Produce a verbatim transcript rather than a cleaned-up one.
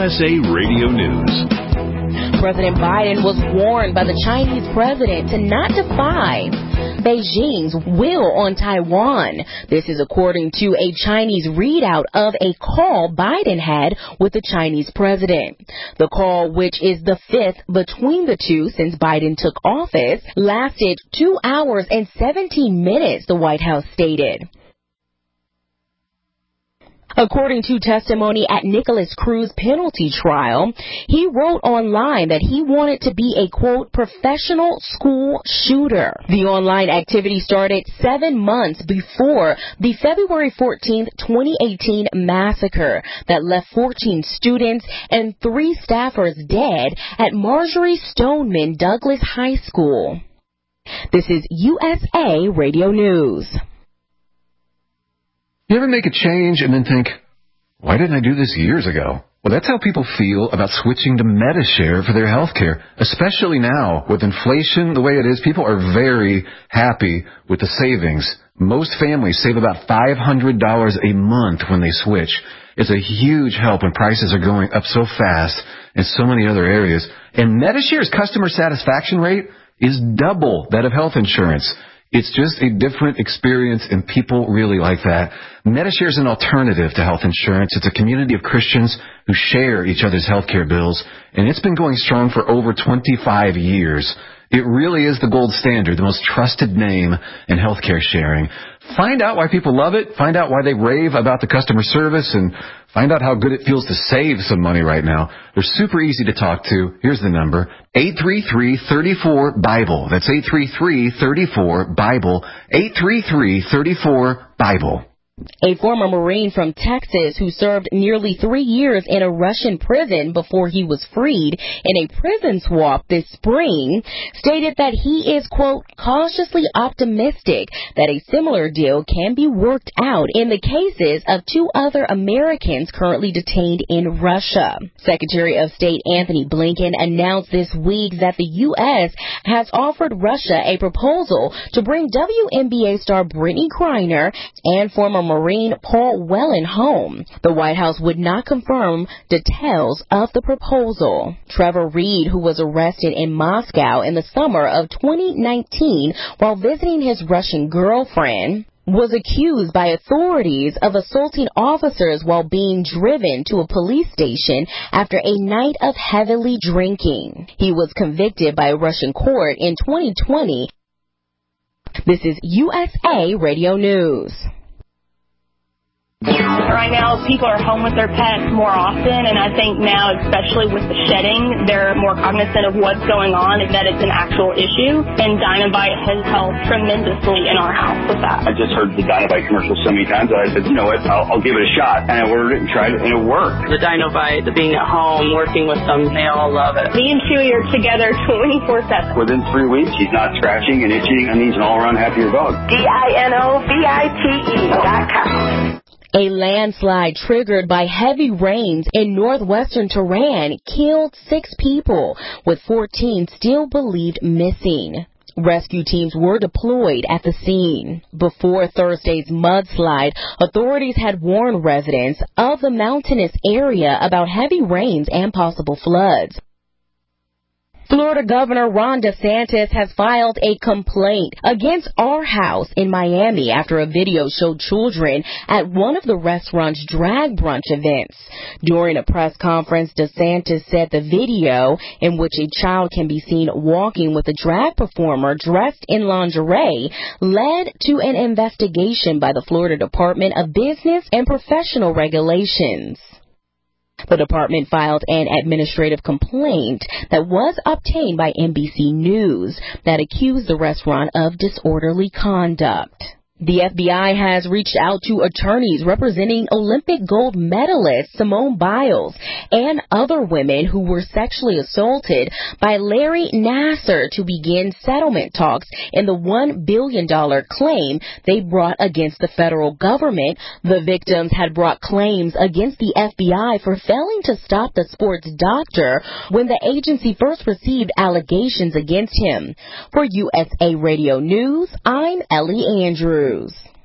S A Radio News. President Biden was warned by the Chinese president to not defy Beijing's will on Taiwan. This is according to a Chinese readout of a call Biden had with the Chinese president. The call, which is the fifth between the two since Biden took office, lasted two hours and seventeen minutes, the White House stated. According to testimony at Nicholas Cruz's penalty trial, he wrote online that he wanted to be a, quote, professional school shooter. The online activity started seven months before the February fourteenth, twenty eighteen massacre that left fourteen students and three staffers dead at Marjory Stoneman Douglas High School. This is U S A Radio News. You ever make a change and then think, why didn't I do this years ago? Well, that's how people feel about switching to Medi-Share for their health care, especially now with inflation the way it is. People are very happy with the savings. Most families save about five hundred dollars a month when they switch. It's a huge help when prices are going up so fast in so many other areas. And Medi-Share's customer satisfaction rate is double that of health insurance. It's just a different experience, and people really like that. Medi-Share is an alternative to health insurance. It's a community of Christians who share each other's health care bills, and it's been going strong for over twenty-five years. It really is the gold standard, the most trusted name in healthcare sharing. Find out why people love it. Find out why they rave about the customer service, and find out how good it feels to save some money right now. They're super easy to talk to. Here's the number, eight three three, three four, BIBLE. That's eight three three, three four, BIBLE, eight three three, three four, BIBLE. A former Marine from Texas who served nearly three years in a Russian prison before he was freed in a prison swap this spring stated that he is, quote, cautiously optimistic that a similar deal can be worked out in the cases of two other Americans currently detained in Russia. Secretary of State Anthony Blinken announced this week that the U S has offered Russia a proposal to bring W N B A star Brittany Griner and former Marine Paul Whelan home. The White House would not confirm details of the proposal. Trevor Reed, who was arrested in Moscow in the summer of twenty nineteen while visiting his Russian girlfriend, was accused by authorities of assaulting officers while being driven to a police station after a night of heavily drinking. He was convicted by a Russian court in twenty twenty. This is U S A Radio News. Right now, people are home with their pets more often, and I think now, especially with the shedding, they're more cognizant of what's going on and that it's an actual issue, and Dinovite has helped tremendously in our house with that. I just heard the Dinovite commercial so many times that I said, you know what, I'll, I'll give it a shot, and I ordered it and tried it, and it worked. The Dinovite, the being at home, working with them, they all love it. Me and Chewy are together twenty-four seven. Within three weeks, he's not scratching and itching, and he's an all-around happier dog. D I N O V I T E dot com. A landslide triggered by heavy rains in northwestern Tehran killed six people, with fourteen still believed missing. Rescue teams were deployed at the scene. Before Thursday's mudslide, authorities had warned residents of the mountainous area about heavy rains and possible floods. Florida Governor Ron DeSantis has filed a complaint against Our House in Miami after a video showed children at one of the restaurant's drag brunch events. During a press conference, DeSantis said the video, in which a child can be seen walking with a drag performer dressed in lingerie, led to an investigation by the Florida Department of Business and Professional Regulations. The department filed an administrative complaint that was obtained by N B C News that accused the restaurant of disorderly conduct. The F B I has reached out to attorneys representing Olympic gold medalist Simone Biles and other women who were sexually assaulted by Larry Nassar to begin settlement talks in the one billion dollars claim they brought against the federal government. The victims had brought claims against the F B I for failing to stop the sports doctor when the agency first received allegations against him. For U S A Radio News, I'm Ellie Andrews.